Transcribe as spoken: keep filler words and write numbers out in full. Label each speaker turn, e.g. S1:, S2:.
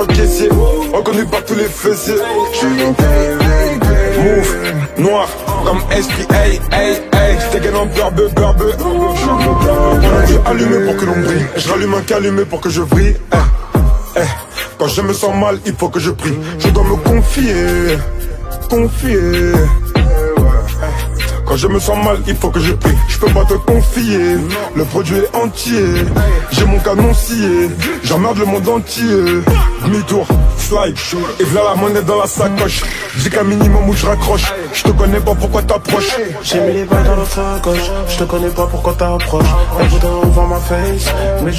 S1: caissier, reconnu par tous les fessiers. Move, noir, comme esprit, hey, hey, hey. J'dégaine en beurbe, beurbe. Je allumé pour que l'on brille, je rallume un calumet pour que je brille. Eh, eh. Quand je me sens mal, il faut que je prie. Je dois me confier, confier. Quand je me sens mal, il faut que je prie. Je peux pas te confier, le produit est entier. J'ai mon canon scié, j'emmerde le monde entier. Demi-tour, slide, et v'là la monnaie dans la sacoche. Dis qu'un minimum où je raccroche. Je te connais pas, pourquoi t'approches.
S2: J'ai mis les balles dans l'autre sacoche. Je te connais pas, pourquoi t'approches. Elle voudrait voir ma face, mais je